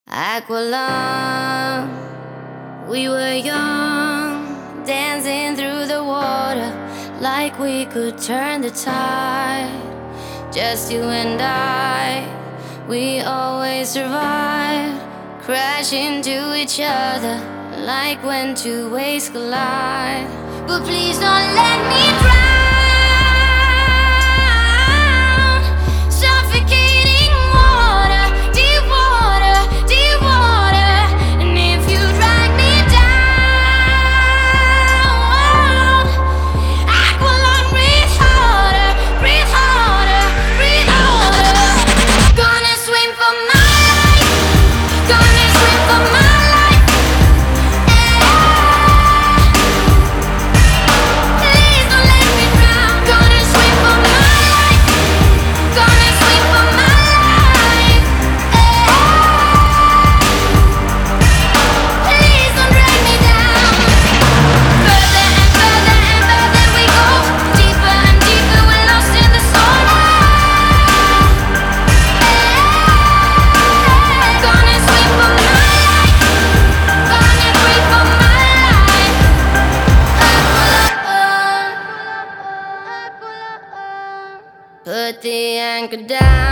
Aqualung, we were young, dancing through the water like we could turn the tide. Just you and I, we always survive, crash into each other like when two waves collide. But please don't let me drown, suffocating water, deep water, deep water. And if you drag me down, Aqualung, breathe harder, breathe harder, breathe harder. Gonna swim for my life, gonna swim for my life. Please don't let me drown. Gonna swim for my life, gonna swim for my life. Please don't drag me down. Further and further and further we go, deeper and deeper we're lost in the storm. Gonna swim for my life, gonna breathe for my life. Put the anchor down.